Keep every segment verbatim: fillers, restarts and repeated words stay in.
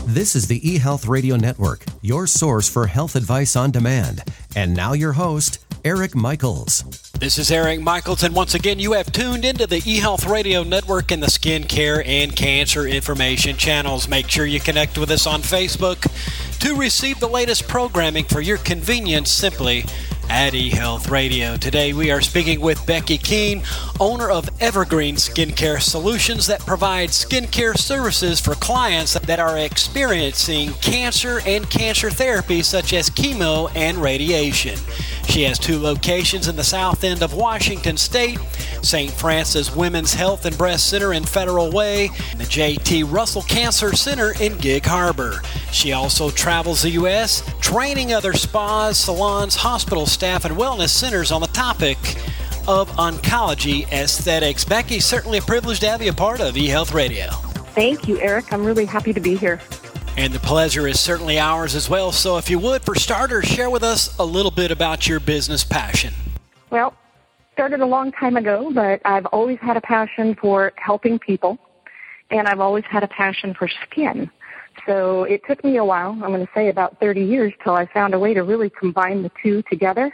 This is the eHealth Radio Network, your source for health advice on demand. And now your host, Eric Michaels. This is Eric Michaels, and once again, you have tuned into the eHealth Radio Network and the skincare and cancer information channels. Make sure you connect with us on Facebook to receive the latest programming for your convenience simply at eHealth Radio. Today we are speaking with Becky Keene, owner of Evergreen Skincare Solutions that provide skincare services for clients that are experiencing cancer and cancer therapy such as chemo and radiation. She has two locations in the south end of Washington State, Saint Francis Women's Health and Breast Center in Federal Way, and the J T Russell Cancer Center in Gig Harbor. She also travels the U S, training other spas, salons, hospital staff, and wellness centers on the topic of oncology aesthetics. Becky, certainly a privilege to have you a part of eHealth Radio. Thank you, Eric. I'm really happy to be here. And the pleasure is certainly ours as well. So if you would, for starters, share with us a little bit about your business passion. Well, started a long time ago, but I've always had a passion for helping people, and I've always had a passion for skin. So it took me a while, I'm going to say about thirty years, till I found a way to really combine the two together.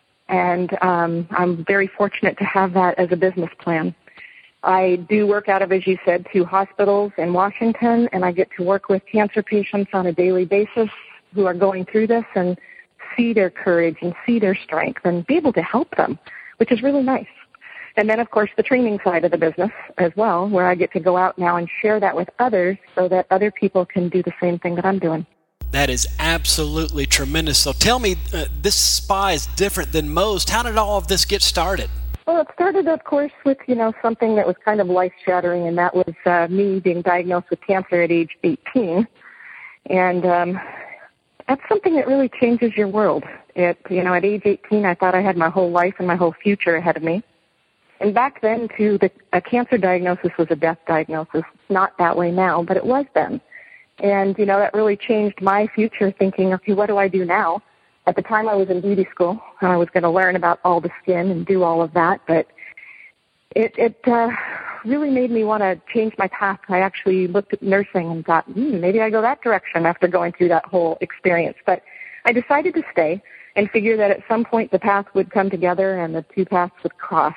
And um, I'm very fortunate to have that as a business plan. I do work out of, as you said, two hospitals in Washington, and I get to work with cancer patients on a daily basis who are going through this and see their courage and see their strength and be able to help them, which is really nice. And then, of course, the training side of the business as well, where I get to go out now and share that with others so that other people can do the same thing that I'm doing. That is absolutely tremendous. So tell me, uh, this spa is different than most. How did all of this get started? Well, it started, of course, with, you know, something that was kind of life-shattering, and that was uh, me being diagnosed with cancer at age eighteen. And um, that's something that really changes your world. It, you know, at age eighteen, I thought I had my whole life and my whole future ahead of me. And back then, too, the, a cancer diagnosis was a death diagnosis. Not that way now, but it was then. And, you know, that really changed my future, thinking, okay, what do I do now? At the time, I was in beauty school, and I was going to learn about all the skin and do all of that, but it, it uh, really made me want to change my path. I actually looked at nursing and thought, hmm, maybe I go that direction after going through that whole experience. But I decided to stay and figure that at some point the path would come together and the two paths would cross.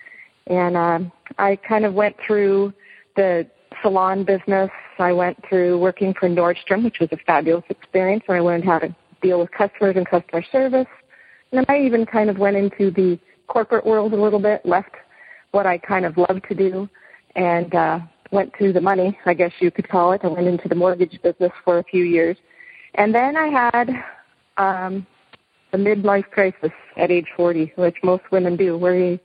And um, I kind of went through the salon business. I went through working for Nordstrom, which was a fabulous experience, where I learned how to deal with customers and customer service. And then I even kind of went into the corporate world a little bit, left what I kind of loved to do, and uh, went to the money, I guess you could call it. I went into the mortgage business for a few years. And then I had um, a midlife crisis at age forty, which most women do, where you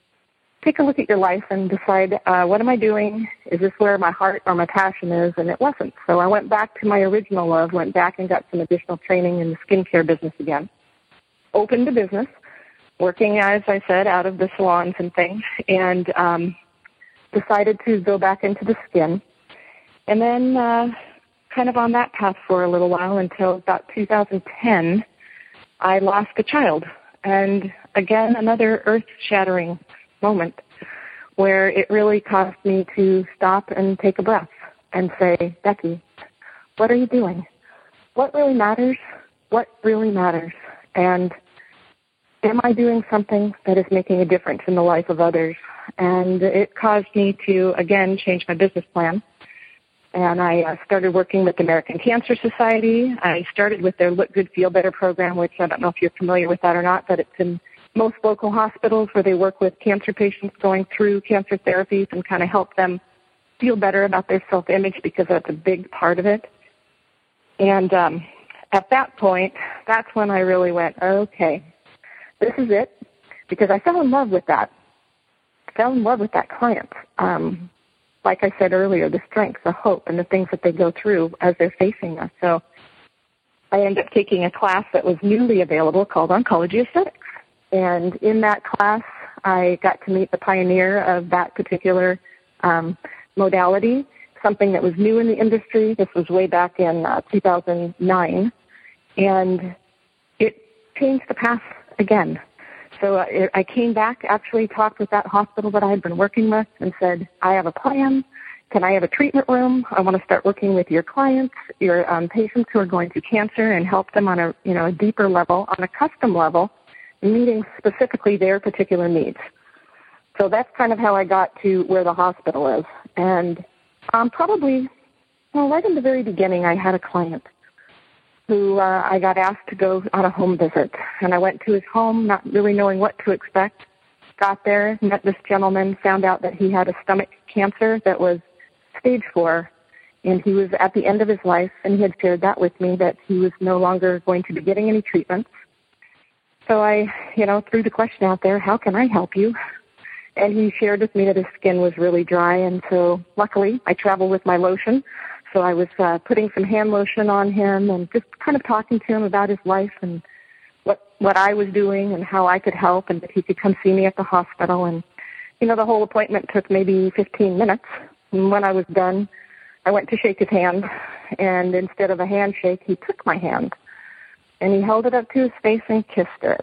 take a look at your life and decide, uh, what am I doing? Is this where my heart or my passion is? And it wasn't. So I went back to my original love, went back and got some additional training in the skincare business again, opened a business, working, as I said, out of the salons and things, and um, decided to go back into the skin. And then uh, kind of on that path for a little while until about two thousand ten, I lost a child. And again, another earth-shattering moment where it really caused me to stop and take a breath and say, Becky, what are you doing? What really matters? What really matters? And am I doing something that is making a difference in the life of others? And it caused me to, again, change my business plan. And I uh, started working with the American Cancer Society. I started with their Look Good, Feel Better program, which I don't know if you're familiar with that or not, but it's in most local hospitals where they work with cancer patients going through cancer therapies and kind of help them feel better about their self-image, because that's a big part of it. And um, at that point, that's when I really went, okay, this is it, because I fell in love with that. I fell in love with that client. Um, like I said earlier, the strength, the hope, and the things that they go through as they're facing us. So I ended up taking a class that was newly available called Oncology Aesthetics. And in that class, I got to meet the pioneer of that particular um, modality, something that was new in the industry. This was way back in uh, two thousand nine. And it changed the path again. So uh, I came back, actually talked with that hospital that I had been working with and said, I have a plan. can I have a treatment room? I want to start working with your clients, your um, patients who are going through cancer, and help them on a, you know, a deeper level, on a custom level, meeting specifically their particular needs. So that's kind of how I got to where the hospital is. And um, probably, well, right in the very beginning, I had a client who uh, I got asked to go on a home visit. And I went to his home, not really knowing what to expect. Got there, met this gentleman, found out that he had a stomach cancer that was stage four, and he was at the end of his life, and he had shared that with me, that he was no longer going to be getting any treatments. So I, you know, threw the question out there, how can I help you? And he shared with me that his skin was really dry, and so luckily I travel with my lotion. So I was uh, putting some hand lotion on him and just kind of talking to him about his life and what what I was doing and how I could help, and that he could come see me at the hospital. And, you know, the whole appointment took maybe fifteen minutes. And when I was done, I went to shake his hand, and instead of a handshake, he took my hand, and he held it up to his face and kissed it.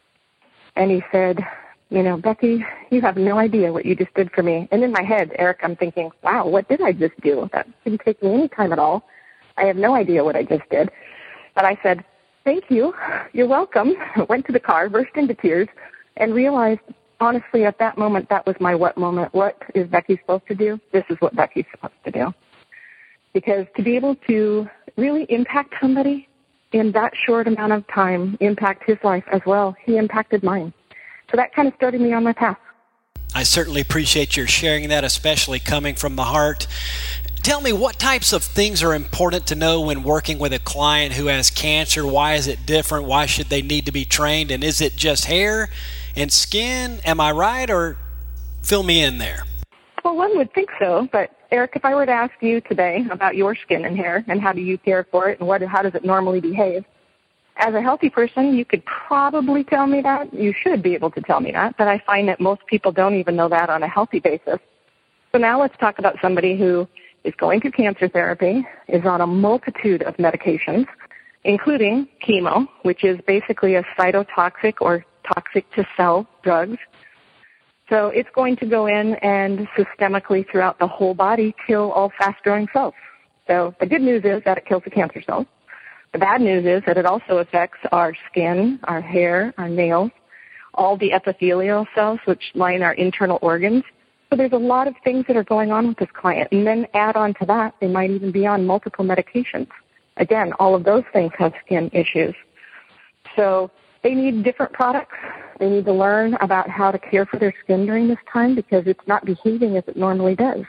And he said, you know, Becky, you have no idea what you just did for me. And in my head, Eric, I'm thinking, wow, what did I just do? That didn't take me any time at all. I have no idea what I just did. But I said, thank you. You're welcome. I went to the car, burst into tears, and realized, honestly, at that moment, that was my what moment. What is Becky supposed to do? This is what Becky's supposed to do. Because to be able to really impact somebody in that short amount of time, impact his life as well, he impacted mine. So that kind of started me on my path. I certainly appreciate your sharing that, especially coming from the heart. Tell me, what types of things are important to know when working with a client who has cancer? Why is it different? Why should they need to be trained? And is it just hair and skin? Am I right? Or fill me in there. Well, one would think so. But, Eric, if I were to ask you today about your skin and hair and how do you care for it and what, how does it normally behave, as a healthy person, you could probably tell me that. You should be able to tell me that. But I find that most people don't even know that on a healthy basis. So now let's talk about somebody who is going through cancer therapy, is on a multitude of medications, including chemo, which is basically a cytotoxic or toxic to cell drugs. So it's going to go in and systemically throughout the whole body kill all fast-growing cells. So the good news is that it kills the cancer cells. The bad news is that it also affects our skin, our hair, our nails, all the epithelial cells which line our internal organs. So there's a lot of things that are going on with this client. And then add on to that, they might even be on multiple medications. Again, all of those things have skin issues. So they need different products. They need to learn about how to care for their skin during this time because it's not behaving as it normally does.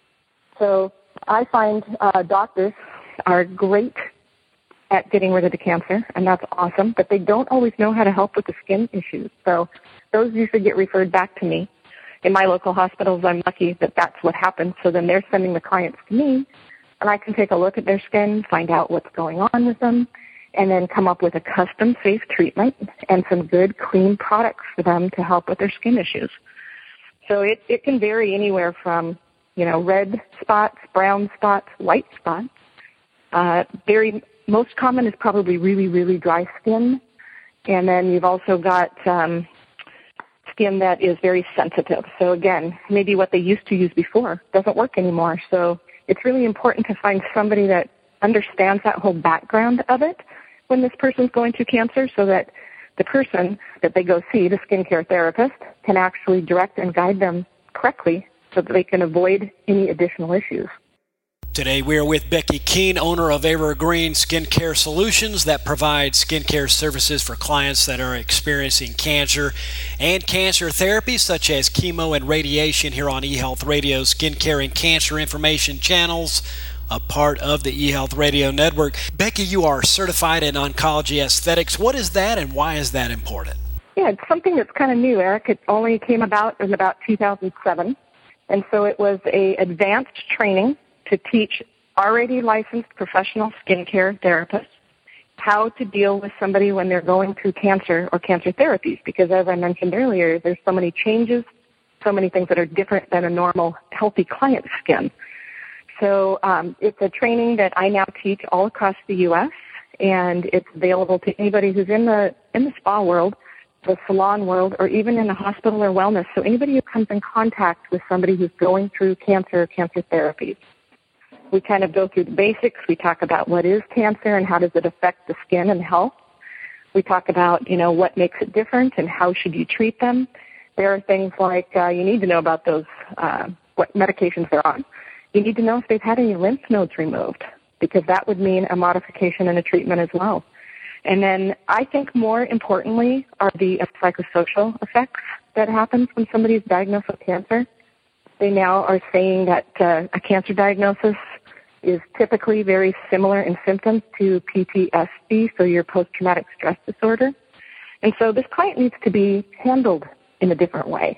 So I find uh, doctors are great at getting rid of the cancer, and that's awesome, but they don't always know how to help with the skin issues. So those usually get referred back to me. In my local hospitals, I'm lucky that that's what happens. So then they're sending the clients to me, and I can take a look at their skin, find out what's going on with them, and then come up with a custom safe treatment and some good, clean products for them to help with their skin issues. So it, it can vary anywhere from, you know, red spots, brown spots, white spots. Uh, very most common is probably really, really dry skin. And then you've also got um, skin that is very sensitive. So again, maybe what they used to use before doesn't work anymore. So it's really important to find somebody that understands that whole background of it when this person's going through cancer so that the person that they go see, the skincare therapist, can actually direct and guide them correctly so that they can avoid any additional issues. Today we are with Becky Keene, owner of Evergreen Skincare Solutions that provides skincare services for clients that are experiencing cancer and cancer therapy such as chemo and radiation here on eHealth Radio's Skincare and Cancer Information channels, a part of the eHealth Radio Network. Becky, you are certified in oncology aesthetics. What is that and why is that important? Yeah, it's something that's kind of new, Eric. It only came about in about two thousand seven. And so it was a advanced training to teach already licensed professional skincare therapists how to deal with somebody when they're going through cancer or cancer therapies. Because as I mentioned earlier, there's so many changes, so many things that are different than a normal healthy client's skin. So um, it's a training that I now teach all across the U S, and it's available to anybody who's in the in the spa world the salon world, or even in the hospital or wellness. So anybody who comes in contact with somebody who's going through cancer or cancer therapies. We kind of go through the basics. We talk about what is cancer and how does it affect the skin and health. We talk about, you know, what makes it different and how should you treat them. There are things like uh, you need to know about those, uh, what medications they're on. You need to know if they've had any lymph nodes removed, because that would mean a modification and a treatment as well. And then I think more importantly are the psychosocial effects that happen when somebody is diagnosed with cancer. They now are saying that uh, a cancer diagnosis is typically very similar in symptoms to P T S D, so your post-traumatic stress disorder. And so this client needs to be handled in a different way.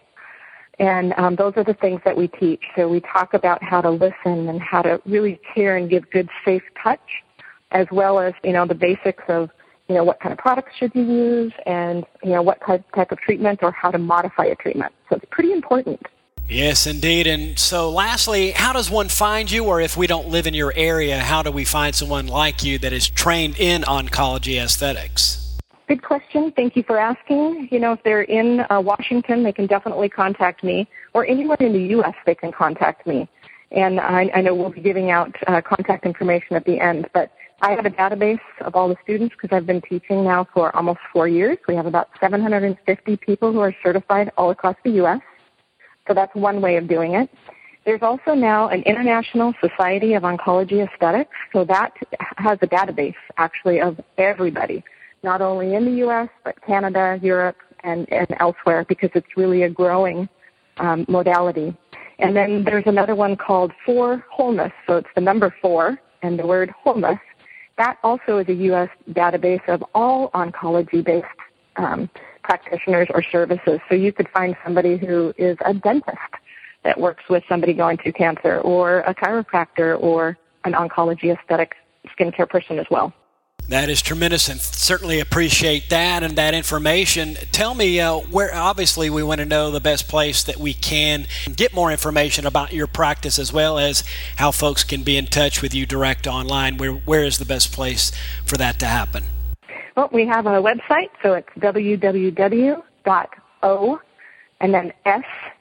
And um, those are the things that we teach. So we talk about how to listen and how to really care and give good, safe touch, as well as, you know, the basics of, you know, what kind of products should you use and, you know, what type, type of treatment or how to modify a treatment. So it's pretty important. Yes, indeed. And so lastly, how does one find you, or if we don't live in your area, how do we find someone like you that is trained in oncology aesthetics? Good question. Thank you for asking. You know, if they're in uh, Washington, they can definitely contact me, or anywhere in the U S they can contact me. And I, I know we'll be giving out uh, contact information at the end, but I have a database of all the students because I've been teaching now for almost four years. We have about seven hundred fifty people who are certified all across the U S So that's one way of doing it. There's also now an International Society of Oncology Aesthetics. So that has a database, actually, of everybody, not only in the U S, but Canada, Europe, and, and elsewhere, because it's really a growing um, modality. And then there's another one called For Wholeness. So it's the number four and the word wholeness. That also is a U S database of all oncology-based um practitioners or services. So you could find somebody who is a dentist that works with somebody going through cancer, or a chiropractor, or an oncology aesthetic skincare person as well. That is tremendous, and certainly appreciate that and that information. Tell me, uh, where obviously we want to know the best place that we can get more information about your practice, as well as how folks can be in touch with you direct online. Where, where is the best place for that to happen? Well, we have a website, so it's w w w dot o and then s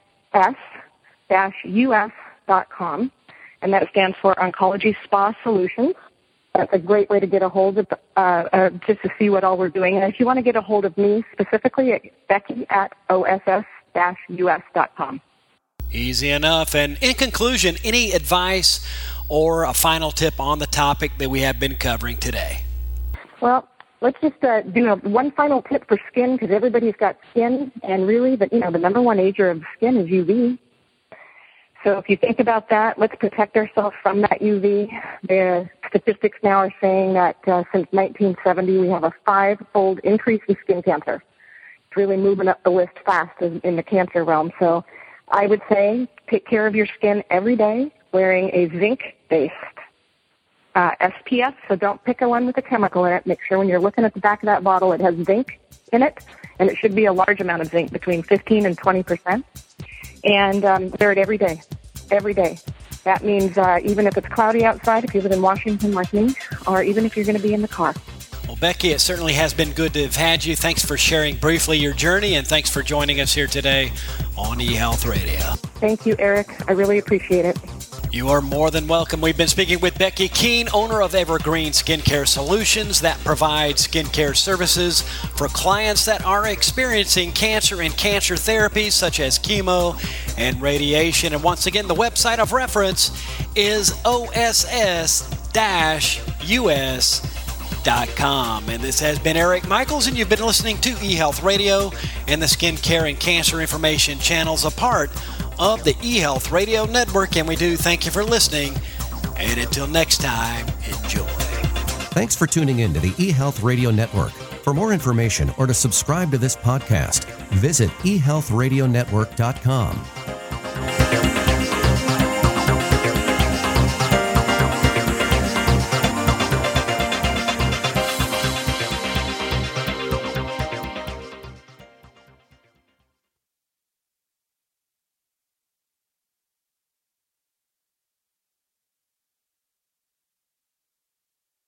s dash u s dot com, and that stands for Oncology Spa Solutions. That's a great way to get a hold of, uh, uh, just to see what all we're doing. And if you want to get a hold of me specifically, it's Becky at o s s dash u s dot com. Easy enough. And in conclusion, any advice or a final tip on the topic that we have been covering today? Well, let's just uh, do a, one final tip for skin, because everybody's got skin, and really, the, you know, the number one ager of skin is U V. So if you think about that, let's protect ourselves from that U V. The statistics now are saying that uh, since nineteen seventy, we have a five-fold increase in skin cancer. It's really moving up the list fast in, in the cancer realm. So I would say take care of your skin every day, wearing a zinc-based Uh, S P F, so don't pick a one with a chemical in it. Make sure when you're looking at the back of that bottle, it has zinc in it, and it should be a large amount of zinc, between fifteen and twenty percent. And um, wear it every day, every day. That means uh, even if it's cloudy outside, if you live in Washington like me, or even if you're going to be in the car. Well, Becky, it certainly has been good to have had you. Thanks for sharing briefly your journey, and thanks for joining us here today on eHealth Radio. Thank you, Eric. I really appreciate it. You are more than welcome. We've been speaking with Becky Keene, owner of Evergreen Skincare Solutions, that provides skincare services for clients that are experiencing cancer and cancer therapies such as chemo and radiation. And once again, the website of reference is o s s dash u s dot com. And this has been Eric Michaels, and you've been listening to eHealth Radio and the Skincare and Cancer Information channels, a part of the eHealth Radio Network, and we do thank you for listening, and until next time, enjoy. Thanks for tuning in to the eHealth Radio Network. For more information or to subscribe to this podcast, visit e health radio network dot com.